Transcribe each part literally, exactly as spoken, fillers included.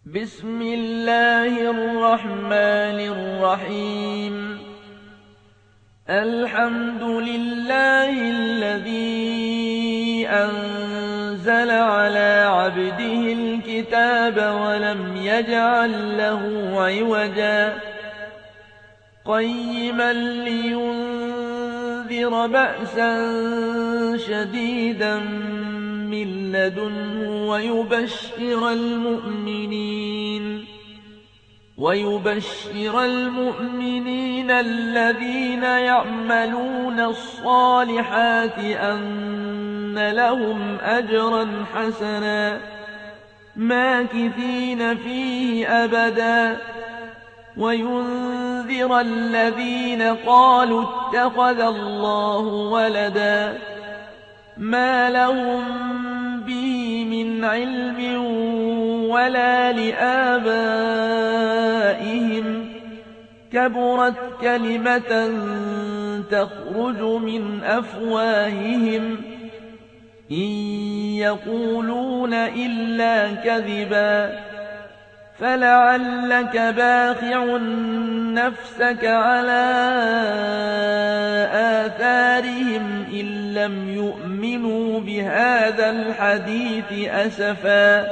بسم الله الرحمن الرحيم الحمد لله الذي أنزل على عبده الكتاب ولم يجعل له عوجا قيما لينذر بأسا شديدا من لدنه ويبشر المؤمنين ويبشر المؤمنين الذين يعملون الصالحات أن لهم أجرا حسنا ماكثين فيه أبدا وينذر الذين قالوا اتخذ الله ولدا ما لهم به من علم ولا لآبائهم كبرت كلمة تخرج من أفواههم إن يقولون إلا كذبا فلعلك باخع نفسك على آثارهم إن لم يؤمنوا بهذا الحديث أسفا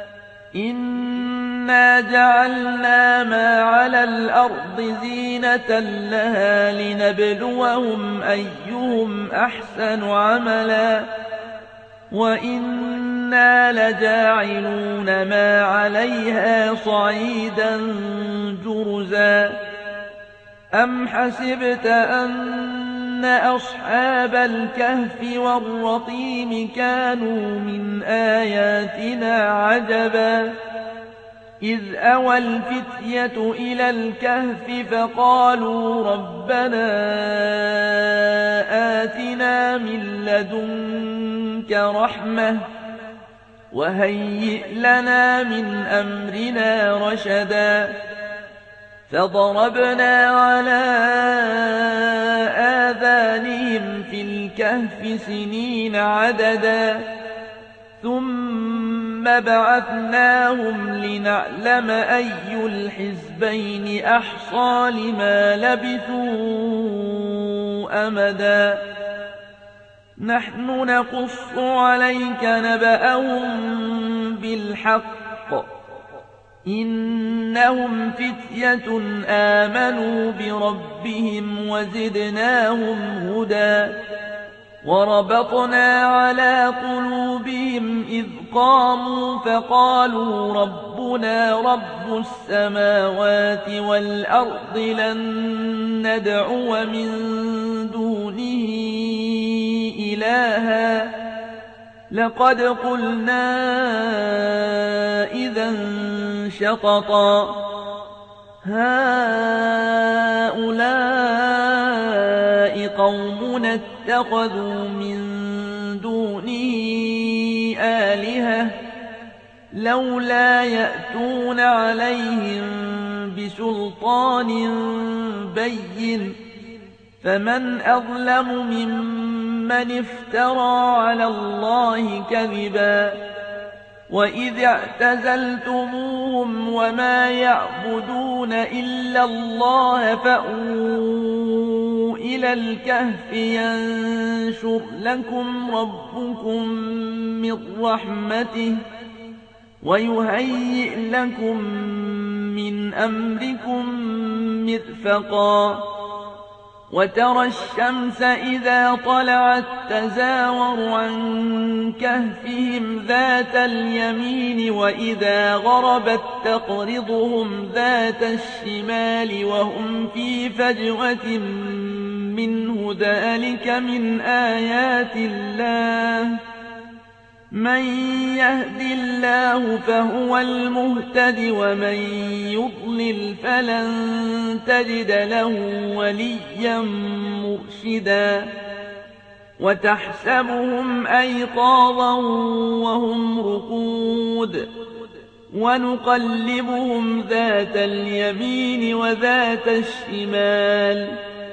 إنا جعلنا ما على الأرض زينة لها لنبلوهم أيهم أحسن عملا وإنا لجاعلون ما عليها صعيدا جرزا أم حسبت أن أصحاب الكهف والرقيم كانوا من آياتنا عجبا إذ أوى الفتية إلى الكهف فقالوا ربنا آتنا من لدنك رحمة وهيئ لنا من أمرنا رشدا فضربنا على آذانهم في الكهف سنين عددا ثم بعثناهم لنعلم أي الحزبين أحصى لما لبثوا أمدا نحن نقص عليك نبأهم بالحق إنهم فتية آمنوا بربهم وزدناهم هدى وربطنا على قلوبهم إذ قاموا فقالوا ربنا رب السماوات والأرض لن ندعو من دونه إلها لقد قلنا إذا شططا هؤلاء قومنا اتخذوا من دونه آلهة لولا يأتون عليهم بسلطان بين فمن أظلم ممن افترى على الله كذبا وإذ اعتزلتموهم وما يعبدون إلا الله فأووا إلى الكهف ينشر لكم ربكم من رحمته ويهيئ لكم من أمركم مرفقا وترى الشمس إذا طلعت تزاور عن كهفهم ذات اليمين وإذا غربت تقرضهم ذات الشمال وهم في فجوة منه ذلك من آيات الله من يهد الله فهو المهتد ومن يضلل فلن تجد له وليا مرشدا وتحسبهم أيقاظا وهم رقود ونقلبهم ذات اليمين وذات الشمال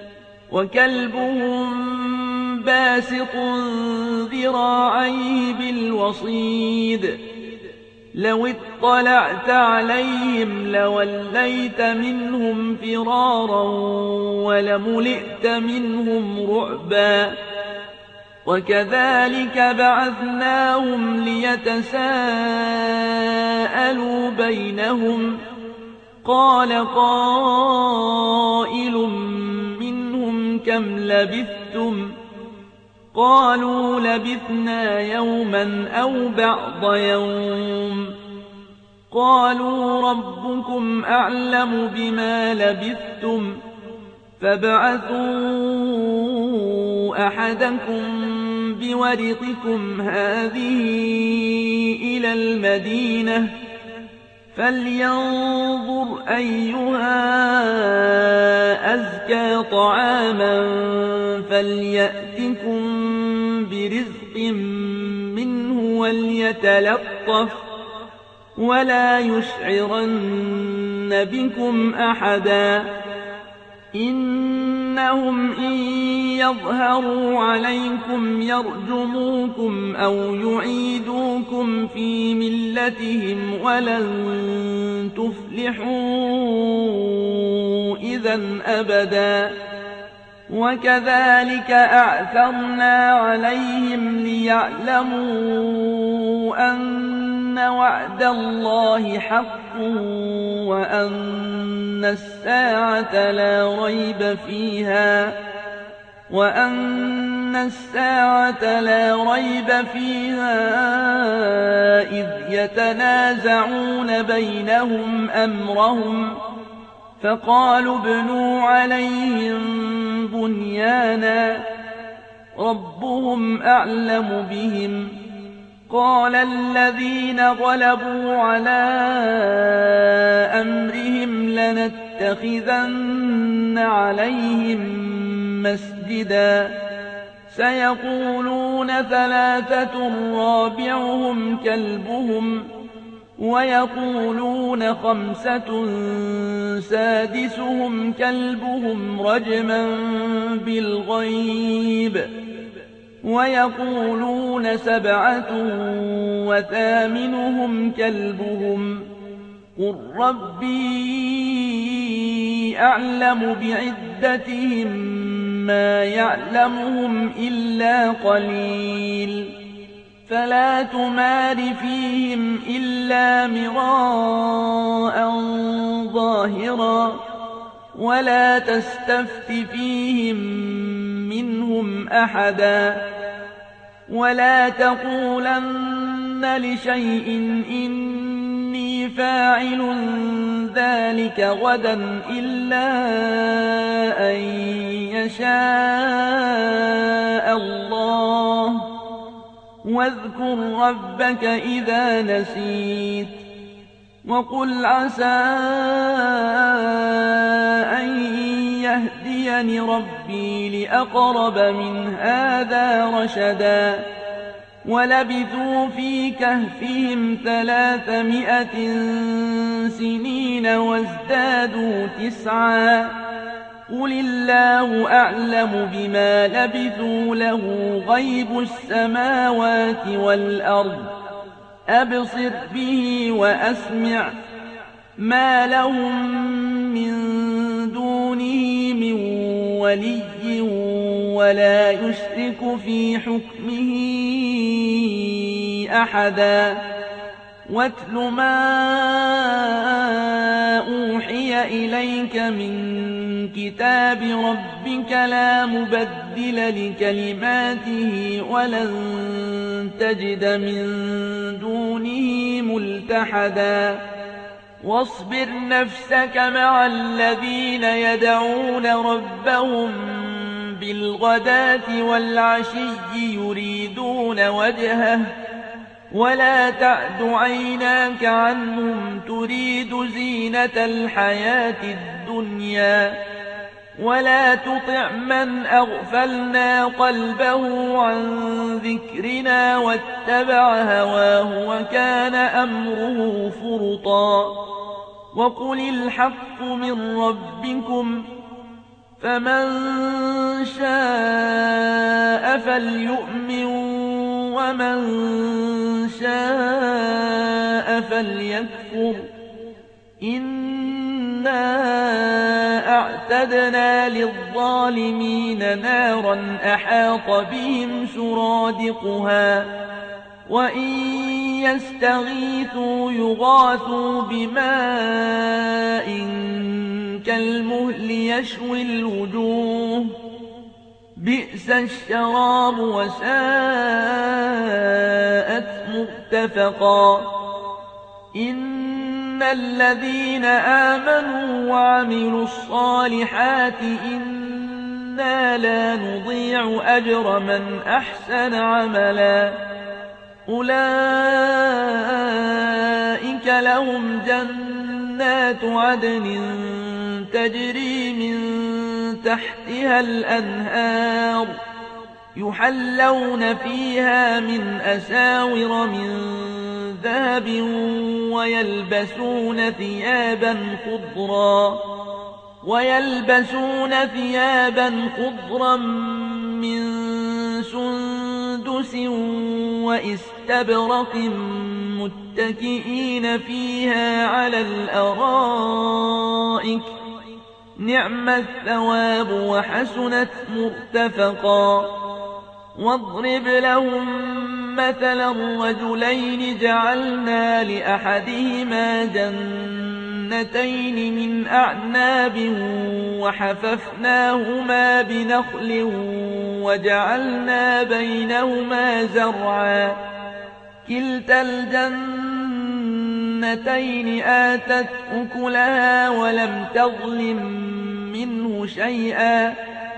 وكلبهم باسط ذراعيه بالوصيد لو اطلعت عليهم لوليت منهم فرارا ولملئت منهم رعبا وكذلك بعثناهم ليتساءلوا بينهم قال قائل منهم كم لبثتم قالوا لبثنا يوما أو بعض يوم قالوا ربكم أعلم بما لبثتم فابعثوا أحدكم بورقكم هذه إلى المدينة فلينظر أيها أزكى طعاما فليأتكم برزق منه وليتلطف ولا يشعرن بكم أحدا إنهم إن يظهروا عليكم يرجموكم أو يعيدوكم في ملتهم ولن تفلحوا إذا أبدا وكذلك أعثرنا عليهم ليعلموا أن وعد الله حق وأن الساعة لا ريب فيها وأن الساعة لا ريب فيها إذ يتنازعون بينهم أمرهم فقالوا ابنوا عليهم بنيانا ربهم أعلم بهم قال الذين غلبوا على أمرهم لنتخذن عليهم مسجدا سيقولون ثلاثة رابعهم كلبهم ويقولون خمسة سادسهم كلبهم رجما بالغيب ويقولون سبعة وثامنهم كلبهم قل ربي أعلم بعدتهم ما يعلمهم إلا قليل فلا تمار فيهم إلا مراء ظاهرا ولا تستفت فيهم منهم أحدا ولا تقولن لشيء إني فاعل ذلك غدا إلا أن يشاء الله واذكر ربك إذا نسيت وقل عسى أن يهديني ربي لأقرب من هذا رشدا ولبثوا في كهفهم ثلاثمائة سنين وازدادوا تسعا قل الله أعلم بما لبثوا له غيب السماوات والأرض أبصر به وأسمع ما لهم من دونه من ولي ولا يشرك في حكمه أحدا واتل ما أوحي إليك من كتاب ربك لا مبدل لكلماته ولن تجد من دونه ملتحدا واصبر نفسك مع الذين يدعون ربهم بالغداة والعشي يريدون وجهه ولا تعد عيناك عنهم تريد زينة الحياة الدنيا ولا تطع من أغفلنا قلبه عن ذكرنا واتبع هواه وكان أمره فرطا وقل الحق من ربكم فمن شاء فليؤمن ومن شاء فليكفر إنا أعتدنا للظالمين نارا أحاط بهم سرادقها وإن يستغيثوا يغاثوا بماء كالمهل يشوي الوجوه بئس الشراب وساءت مرتفقا إن الذين آمنوا وعملوا الصالحات إنا لا نضيع أجر من أحسن عملا أولئك لهم جنات عدن تجري من تحتها الأنهار يحلون فيها من أساور من ذهب ويلبسون ثيابا خضرا ويلبسون ثيابا خضرا من سندس واستبرق متكئين فيها على الأرائك نعم الثواب وحسنت مرتفقا واضرب لهم مثلا رجلين جعلنا لأحدهما جنتين من أعناب وحففناهما بنخل وجعلنا بينهما زرعا كلتا الجنتين آتت أكلها ولم تظلم منه شيئا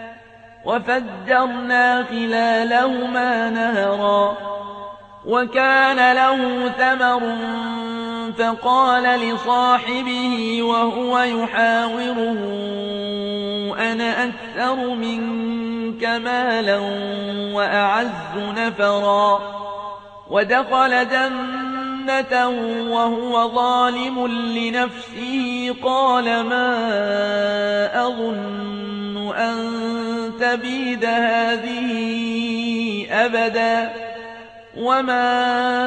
وفجرنا خلالهما نهرا وكان له ثمر فقال لصاحبه وهو يحاوره أنا أكثر منك مالا وأعز نفرا ودخل جنته وهو ظالم لنفسه قال ما أظن أن تبيد هذه أبدا وما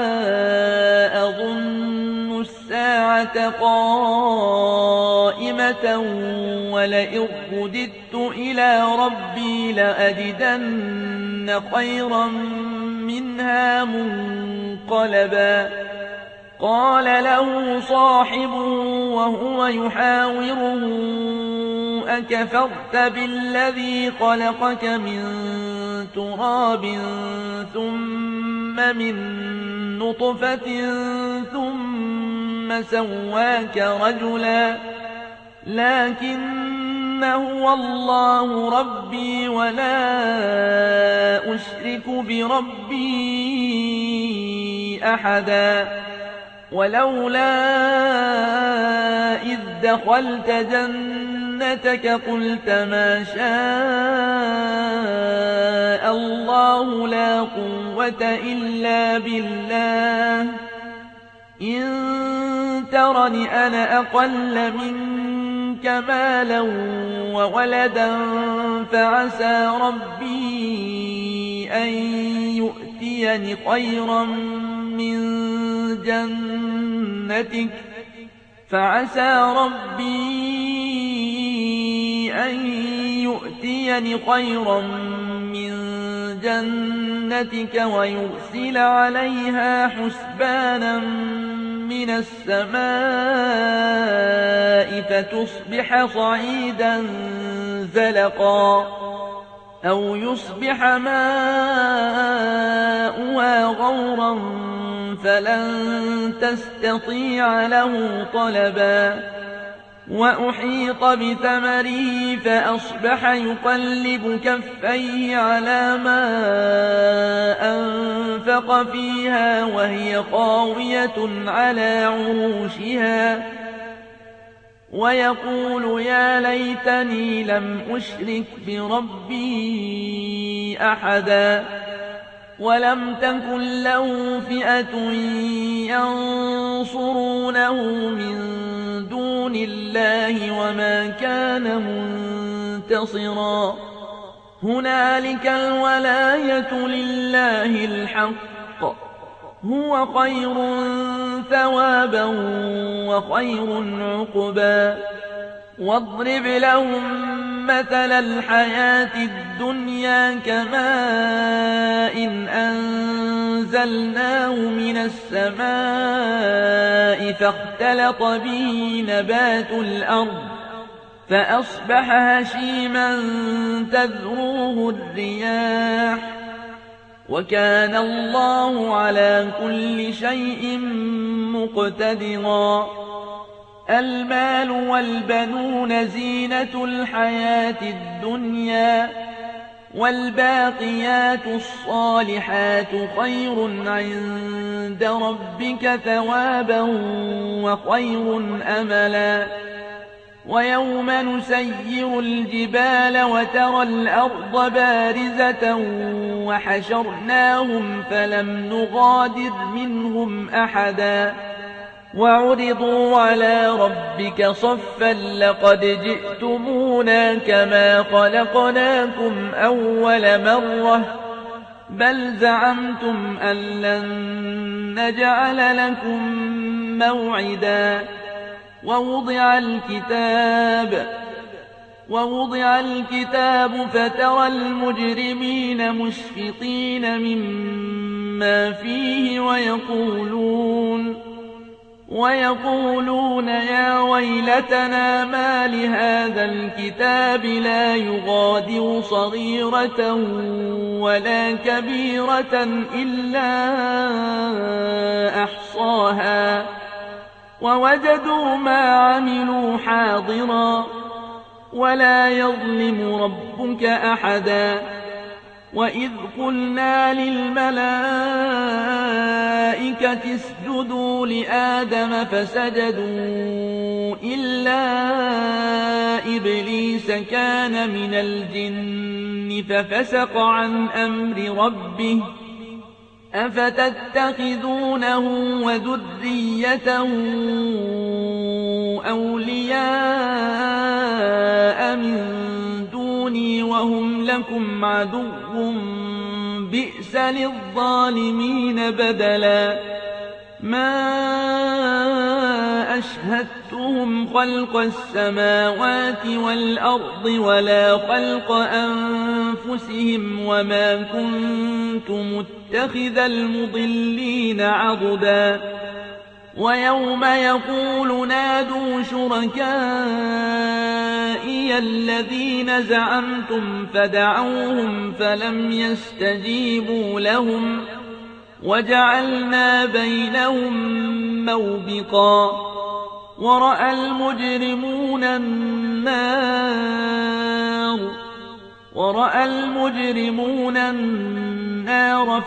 أظن الساعة قائمة ولئن رددت إلى ربي لأجدن خيرا منها منقلبا قال له صاحبه وهو يحاوره أكفرت بالذي خلقك من تراب ثم من نطفة ثم سواك رجلا لكن هو الله ربي ولا أشرك بربي أحدا ولولا إذ دخلت جنتك قلت ما شاء الله لا قوة إلا بالله إن ترني أنا أقل منك مالا وولدا فعسى ربي أن يؤتيني خيرا من جنتك فعسى ربي أن يؤتيني خيرا من جنتك ويرسل عليها حسبانا من السماء فتصبح صعيدا زلقا أو يصبح ماؤها غورا فلن تستطيع له طلبا وأحيط بثمره فأصبح يقلب كفيه على ما أنفق فيها وهي خاوية على عروشها ويقول يا ليتني لم أشرك بربي أحدا ولم تكن له فئة ينصرونه من دون الله وما كان منتصرا هنالك الولاية لله الحق هو خير ثوابا وخير عقبا واضرب لهم مثل الحياة الدنيا كماء إن أنزلناه من السماء فاختلط به نبات الأرض فأصبح هشيما تذروه الرياح وكان الله على كل شيء مقتدرا المال والبنون زينة الحياة الدنيا والباقيات الصالحات خير عند ربك ثوابا وخير أملا ويوم نسير الجبال وترى الأرض بارزة وحشرناهم فلم نغادر منهم أحدا وعرضوا على ربك صفا لقد جئتمونا كما خلقناكم أول مرة بل زعمتم أن لن نجعل لكم موعدا ووضع الكتاب ووضع الكتاب فترى المجرمين مشفقين مما فيه ويقولون ويقولون يا ويلتنا ما لهذا الكتاب لا يغادر صغيرة ولا كبيرة إلا أحصاها ووجدوا ما عملوا حاضرا ولا يظلم ربك أحدا وإذ قلنا للملائكة اسجدوا لآدم فسجدوا إلا إبليس كان من الجن ففسق عن أمر ربه أفتتخذونه وذريته أولياء من دوني وهم لكم عدو بئس للظالمين بدلا ما أشهدتهم خلق السماوات والأرض ولا خلق أنفسهم وما كنت متخذ المضلين عضدا ويوم يقول نادوا شركائي الذين زعمتم فدعوهم فلم يستجيبوا لهم وجعلنا بينهم موبقا ورأى المجرمون النار ورأى المجرمون النار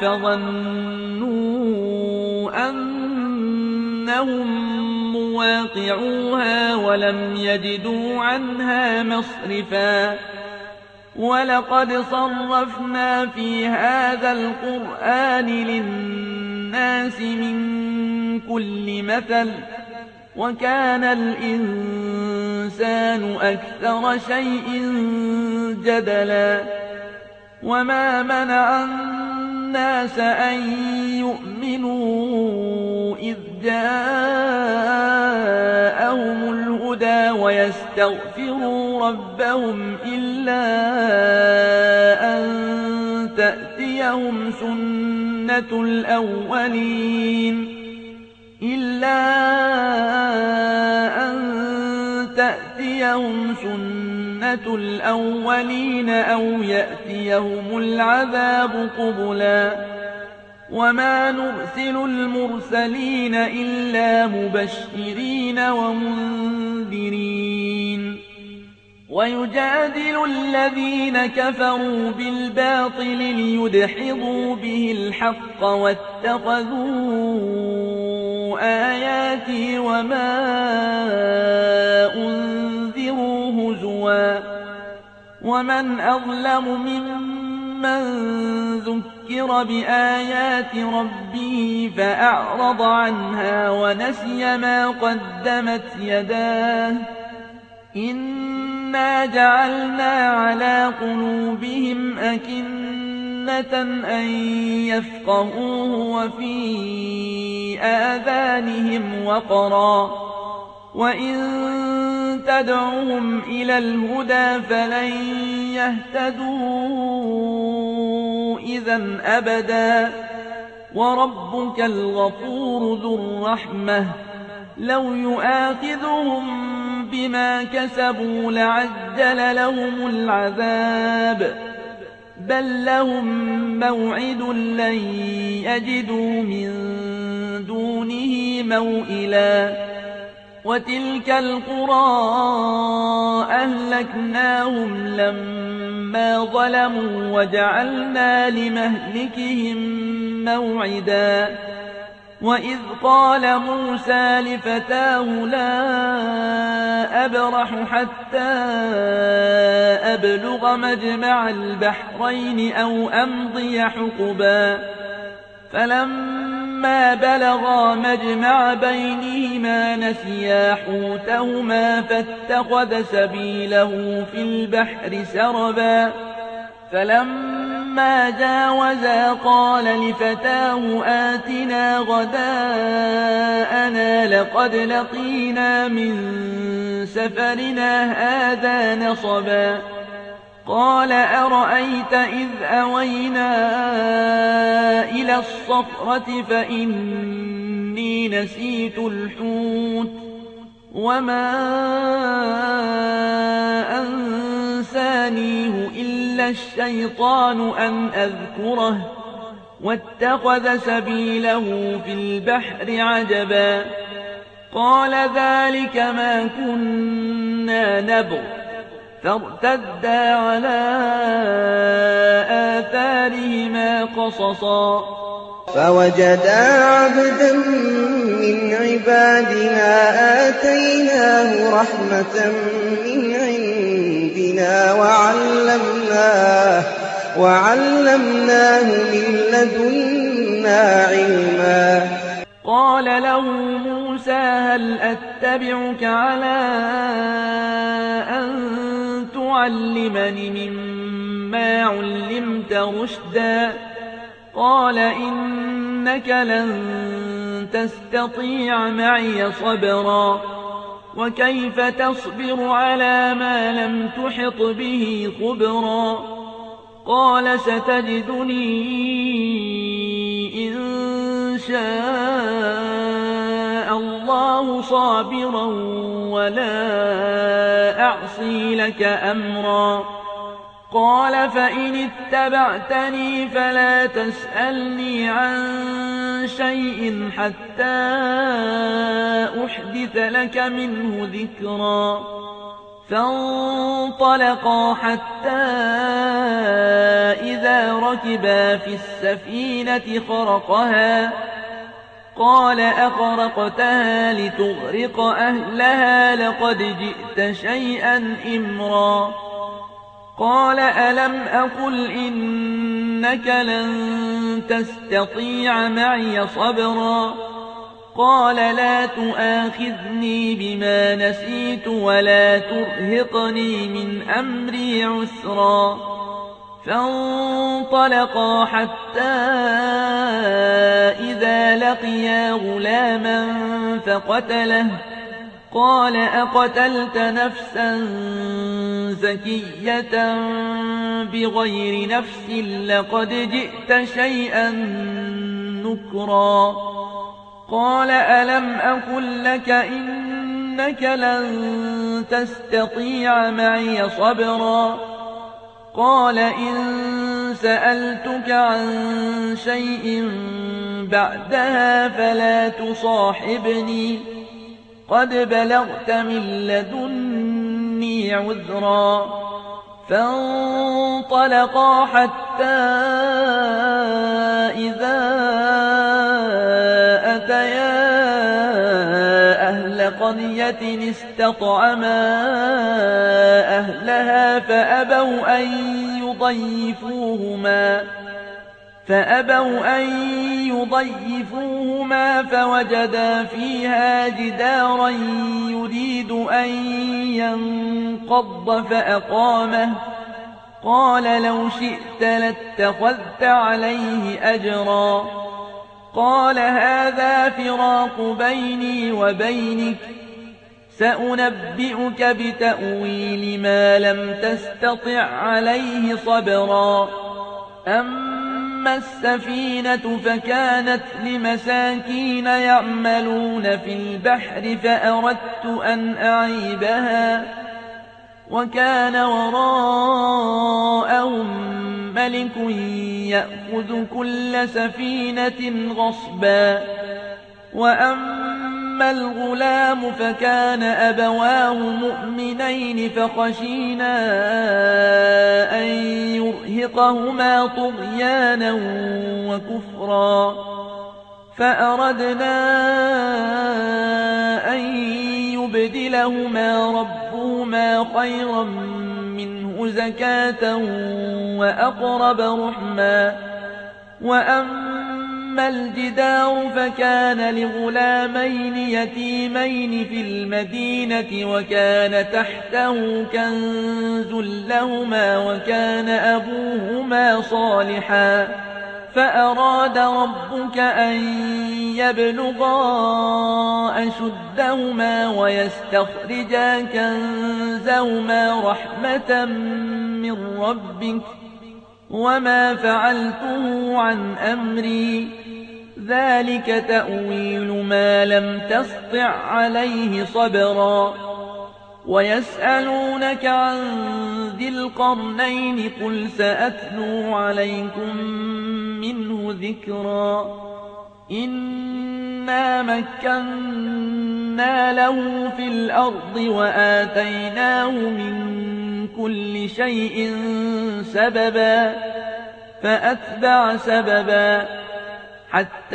فظنوا أنهم مواقعوها ولم يجدوا عنها مصرفا ولقد صرفنا في هذا القرآن للناس من كل مثل وكان الإنسان أكثر شيء جدلا وما منع الناس أن يؤمنوا إذ جاءهم الهدى ويستغفروا ربهم إلا أن تأتيهم سنة الأولين إلا أن تأتيهم سنة الأولين أو يأتيهم العذاب قبلا وما نرسل المرسلين إلا مبشرين ومنذرين ويجادل الذين كفروا بالباطل ليدحضوا به الحق واتخذوا آياتي وما أنذروا هزوا ومن أظلم ممن ذكر بآيات ربه فأعرض عنها ونسي ما قدمت يداه إنا جعلنا على قلوبهم أكنة أن يفقهوه وفي آذانهم وقرا وإن تدعوهم إلى الهدى فلن يهتدوا إذا أبدا وربك الغفور ذو الرحمة لو يؤاخذهم بما كسبوا لعجل لهم العذاب بل لهم موعد لن يجدوا من دونه موئلا وتلك القرى أهلكناهم لما ظلموا وجعلنا لمهلكهم موعدا وإذ قال موسى لفتاه لا أبرح حتى أبلغ مجمع البحرين أو أمضي حقبا فلما بلغا مجمع بينهما نسيا حوتهما فاتخذ سبيله في البحر سربا فلما جاوزا قال لفتاه آتنا غداءنا لقد لقينا من سفرنا هذا نصبا قال أرأيت إذ أوينا إلى الصخرة فإني نسيت الحوت وما أنسانيه إلا الشيطان أن أذكره واتخذ سبيله في البحر عجبا قال ذلك ما كنا نبغ فارتدا على آثارهما قصصا فوجدا عبدا من عبادنا آتيناه رحمة من عندنا وعلمناه, وعلمناه من لدنا علما قال له موسى هل أتبعك على أن تعلمني مما علمت رشدا قال إنك لن تستطيع معي صبرا وكيف تصبر على ما لم تحط به خبرا قال ستجدني إن شاء الله صابرا ولا أعصي لك أمرا قال فإن اتبعتني فلا تسألني عن شيء حتى أحدث لك منه ذكرا فانطلقا حتى إذا ركبا في السفينة خرقها قال أخرقتها لتغرق أهلها لقد جئت شيئا إمرا قال ألم أقل إنك لن تستطيع معي صبرا قال لا تؤاخذني بما نسيت ولا ترهقني من أمري عسرا فانطلقا حتى إذا لقيا غلاما فقتله قال أقتلت نفسا زكية بغير نفس لقد جئت شيئا نكرا قال ألم أقل لك إنك لن تستطيع معي صبرا قال إن سألتك عن شيء بعدها فلا تصاحبني قد بلغت من لدني عذرا فانطلقا حتى إذا أتيا أهل قرية استطعما أهلها فأبوا أن يضيفوهما فأبوا أن يضيفوهما فوجدا فيها جدارا يريد أن ينقض فأقامه قال لو شئت لاتخذت عليه أجرا قال هذا فراق بيني وبينك سأنبئك بتأويل ما لم تستطع عليه صبرا أما السفينة فكانت لمساكين يعملون في البحر فأردت أن أعيبها وكان وراءهم ملك يأخذ كل سفينة غصبا وأما الغلام فكان أبواه مؤمنين فخشينا أن يرهقهما طغيانا وكفرا فأردنا أن يبدلهما ربهما خيرا منه زكاة وأقرب رحما وأما الجدار فكان لغلامين يتيمين في المدينة وكان تحته كنز لهما وكان أبوهما صالحا فأراد ربك أن يبلغا أشدهما ويستخرجا كنزهما رحمة من ربك وما فعلته عن أمري ذلك تأويل ما لم تسطع عليه صبرا ويسألونك عن ذي القرنين قل سأتلو عليكم منه ذكرا إنا مكنا له في الأرض وآتيناه من كل شيء سببا فأتبع سببا حتى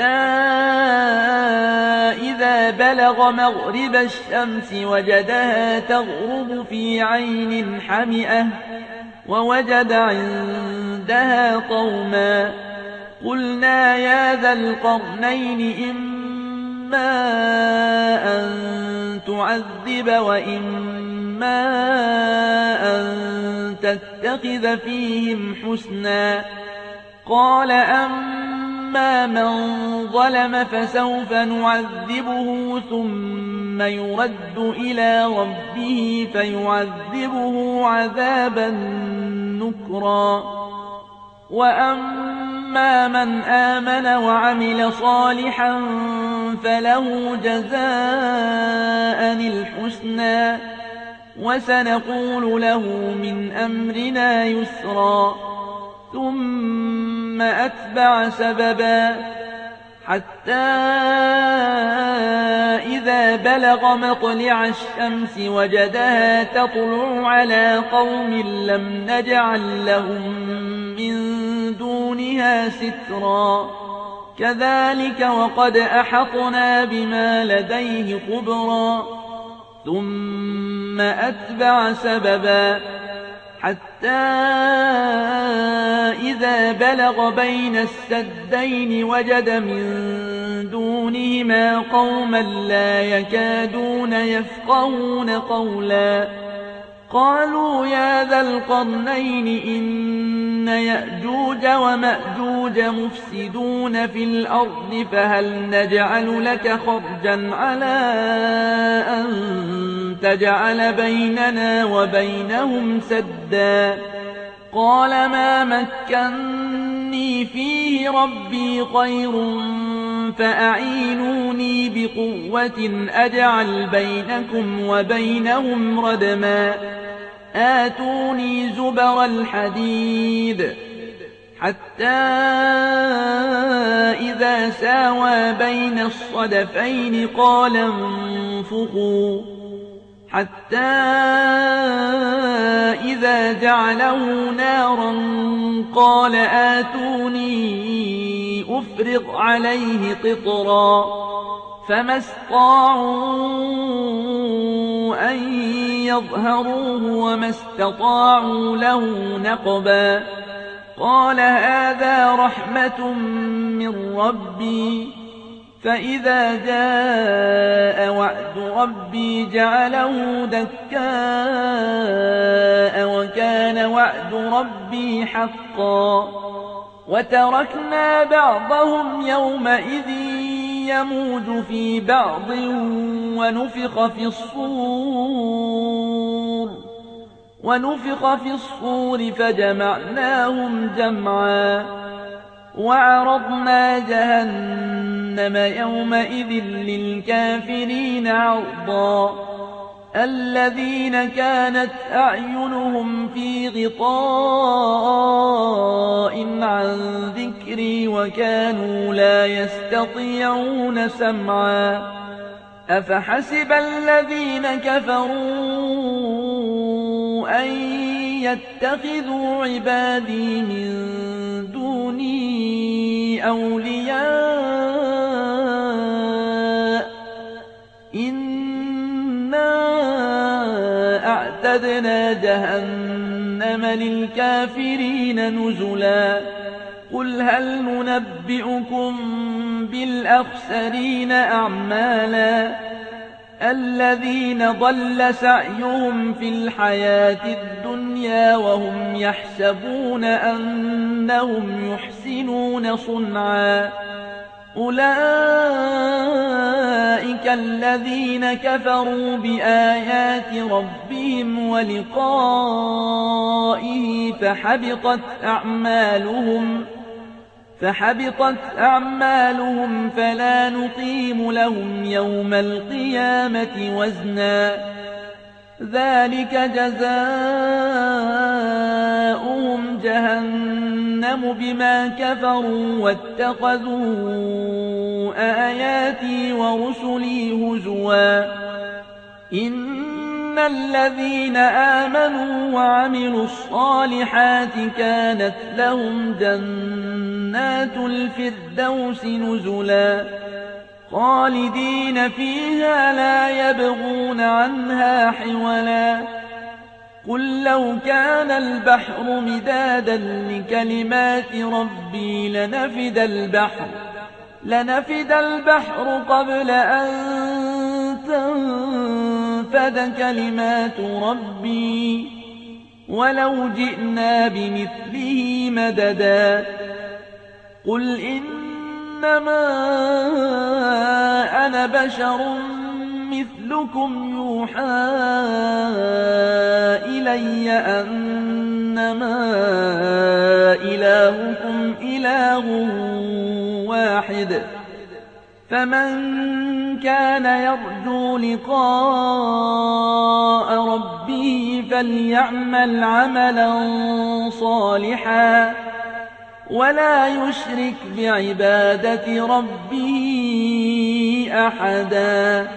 إذا بلغ مغرب الشمس وجدها تغرب في عين حمئة ووجد عندها قوما قلنا يا ذا القرنين إما أن تعذب وإما أن تتخذ فيهم حسنا قال أما من ظلم فسوف نعذبه ثم يرد إلى ربه فيعذبه عذابا نكرا وأما من آمن وعمل صالحا فله جزاء الحسنى وسنقول له من أمرنا يسرا ثم أتبع سببا حتى إذا بلغ مطلع الشمس وجدها تطلع على قوم لم نجعل لهم من دونها سترا كذلك وقد أحطنا بما لديه خبرا ثم أتبع سببا حتى إذا بلغ بين السدين وجد من دونهما قوما لا يكادون يفقهون قولا قالوا يا ذا القرنين إن يأجوج ومأجوج مفسدون في الأرض فهل نجعل لك خرجا على أن تجعل بيننا وبينهم سدا قال ما مكني فيه ربي خير فأعينوني بقوة أجعل بينكم وبينهم ردما آتوني زبر الحديد حتى إذا ساوى بين الصدفين قال انفخوا حتى إذا جعله نارا قال آتوني أفرغ عليه قطرا فما استطاعوا أن يظهروه وما استطاعوا له نقبا قال هذا رحمة من ربي فإذا جاء وعد ربي جعله دكاء وكان وعد ربي حقا وتركنا بعضهم يومئذ يموج في بعض ونفخ في الصور ونفخ في الصور فجمعناهم جمعا وعرضنا جهنم يومئذ للكافرين عرضا الذين كانت أعينهم في غطاء عن ذكري وكانوا لا يستطيعون سمعا أفحسب الذين كفروا أن يتخذوا عبادي من دوني أولياء إنا أعتدنا جهنم للكافرين نزلا قل هل ننبئكم بالأخسرين أعمالا الذين ضل سعيهم في الحياة الدنيا وهم يحسبون أنهم يحسنون صنعا أولئك الذين كفروا بآيات ربهم ولقائه فحبطت أعمالهم فحبطت أعمالهم فلا نقيم لهم يوم القيامة وزنا ذلك جزاؤهم جهنم بما كفروا واتخذوا آياتي ورسلي هزوا إن الذين آمنوا وعملوا الصالحات كانت لهم جنات الفردوس نزلا خالدين فيها لا يبغون عنها حولا قل لو كان البحر مدادا لكلمات ربي لنفد البحر لنفد البحر قبل أن تنفد كلمات ربي ولو جئنا بمثله مددا قل إنما أنا بشر مثلكم يوحى إلي أنما إلهكم إله واحد فمن كان يرجو لقاء ربه فليعمل عملا صالحا ولا يشرك بعبادة ربه أحدا